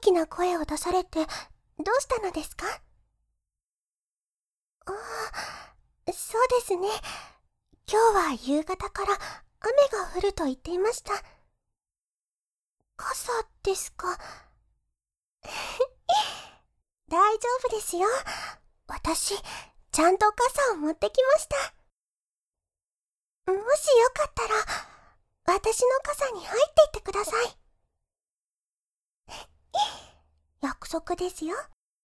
きな声を出されて、どうしたのですか？ああ、そうですね。今日は夕方から雨が降ると言っていました。傘ですか？大丈夫ですよ。私、ちゃんと傘を持ってきました。もしよかったら、私の傘に入っていってください。約束ですよ。